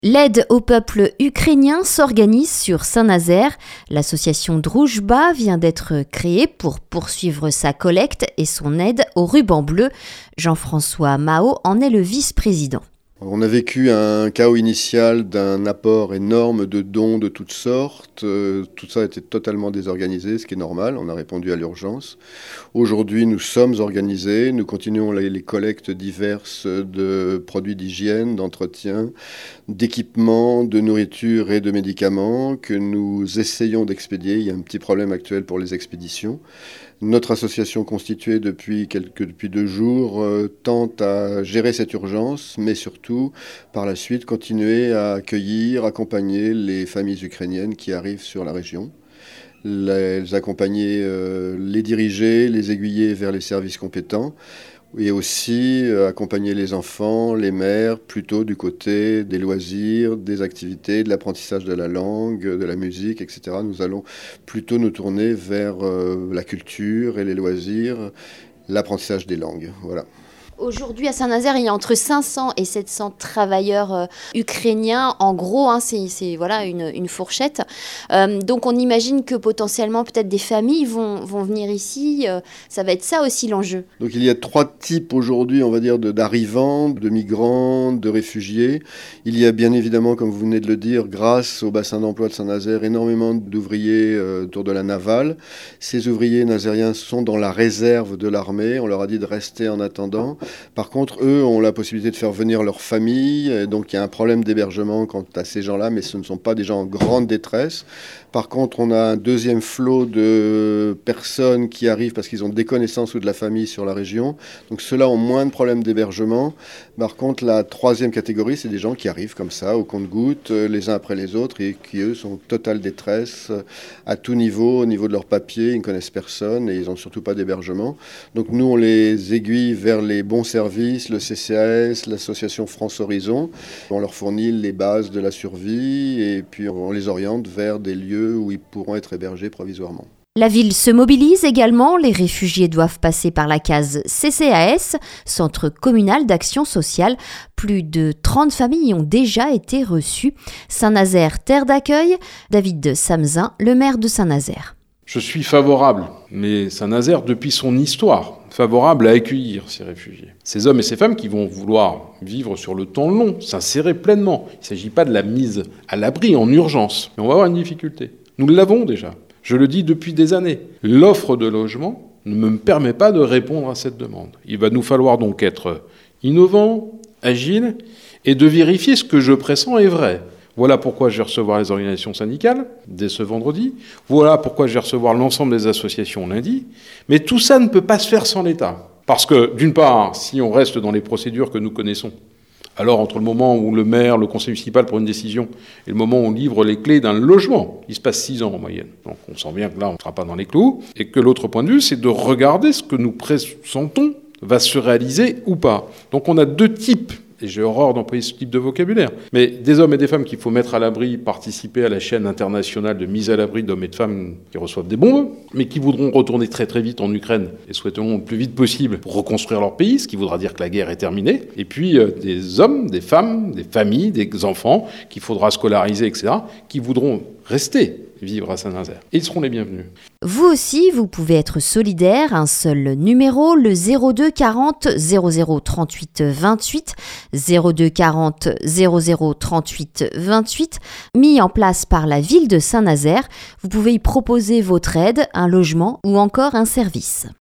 L'aide au peuple ukrainien s'organise sur Saint-Nazaire. L'association Droujba vient d'être créée pour poursuivre sa collecte et son aide au ruban bleu. Jean-François Mao en est le vice-président. On a vécu un chaos initial d'un apport énorme de dons de toutes sortes. Tout ça a été totalement désorganisé, ce qui est normal. On a répondu à l'urgence. Aujourd'hui, nous sommes organisés. Nous continuons les collectes diverses de produits d'hygiène, d'entretien, d'équipements, de nourriture et de médicaments que nous essayons d'expédier. Il y a un petit problème actuel pour les expéditions. Notre association constituée depuis 2 jours tente à gérer cette urgence, mais surtout, par la suite, continuer à accueillir, accompagner les familles ukrainiennes qui arrivent sur la région. Les accompagner, les diriger, les aiguiller vers les services compétents et aussi accompagner les enfants, les mères, plutôt du côté des loisirs, des activités, de l'apprentissage de la langue, de la musique, etc. Nous allons plutôt nous tourner vers la culture et les loisirs, l'apprentissage des langues. Voilà. Aujourd'hui, à Saint-Nazaire, il y a entre 500 et 700 travailleurs ukrainiens. En gros, c'est voilà, une fourchette. Donc, on imagine que potentiellement, peut-être des familles vont venir ici. Ça va être ça aussi l'enjeu. Donc, il y a 3 types aujourd'hui, on va dire, d'arrivants, de migrants, de réfugiés. Il y a bien évidemment, comme vous venez de le dire, grâce au bassin d'emploi de Saint-Nazaire, énormément d'ouvriers autour de la navale. Ces ouvriers nazériens sont dans la réserve de l'armée. On leur a dit de rester en attendant. Par contre, eux ont la possibilité de faire venir leur famille, donc il y a un problème d'hébergement quant à ces gens-là, mais ce ne sont pas des gens en grande détresse. Par contre, on a un deuxième flot de personnes qui arrivent parce qu'ils ont des connaissances ou de la famille sur la région. Donc ceux-là ont moins de problèmes d'hébergement. Par contre, la 3e catégorie, c'est des gens qui arrivent comme ça, au compte-gouttes, les uns après les autres, et qui, eux, sont en totale détresse à tout niveau, au niveau de leurs papiers, ils ne connaissent personne et ils n'ont surtout pas d'hébergement. Donc nous, on les aiguille vers les bons services, le CCAS, l'association France Horizon. On leur fournit les bases de la survie et puis on les oriente vers des lieux où ils pourront être hébergés provisoirement. La ville se mobilise également. Les réfugiés doivent passer par la case CCAS, Centre communal d'action sociale. Plus de 30 familles ont déjà été reçues. Saint-Nazaire, terre d'accueil. David Samzin, le maire de Saint-Nazaire. Je suis favorable, mais Saint-Nazaire, depuis son histoire, favorable à accueillir ces réfugiés. Ces hommes et ces femmes qui vont vouloir vivre sur le temps long, s'insérer pleinement. Il ne s'agit pas de la mise à l'abri en urgence, mais on va avoir une difficulté. Nous l'avons déjà. Je le dis depuis des années. L'offre de logement ne me permet pas de répondre à cette demande. Il va nous falloir donc être innovants, agiles, et de vérifier ce que je pressens est vrai. Voilà pourquoi je vais recevoir les organisations syndicales dès ce vendredi. Voilà pourquoi je vais recevoir l'ensemble des associations lundi. Mais tout ça ne peut pas se faire sans l'État. Parce que, d'une part, si on reste dans les procédures que nous connaissons, alors entre le moment où le maire, le conseil municipal prend une décision et le moment où on livre les clés d'un logement, il se passe 6 ans en moyenne. Donc on sent bien que là, on ne sera pas dans les clous. Et que l'autre point de vue, c'est de regarder ce que nous pressentons va se réaliser ou pas. Donc on a 2 types. Et j'ai horreur d'employer ce type de vocabulaire. Mais des hommes et des femmes qu'il faut mettre à l'abri, participer à la chaîne internationale de mise à l'abri d'hommes et de femmes qui reçoivent des bombes, mais qui voudront retourner très très vite en Ukraine et souhaiteront le plus vite possible pour reconstruire leur pays, ce qui voudra dire que la guerre est terminée. Et puis des hommes, des femmes, des familles, des enfants qu'il faudra scolariser, etc., qui voudront rester vivre à Saint-Nazaire. Et ils seront les bienvenus. Vous aussi, vous pouvez être solidaire. Un seul numéro, le 02 40 00 38 28, 02 40 00 38 28, mis en place par la ville de Saint-Nazaire. Vous pouvez y proposer votre aide, un logement ou encore un service.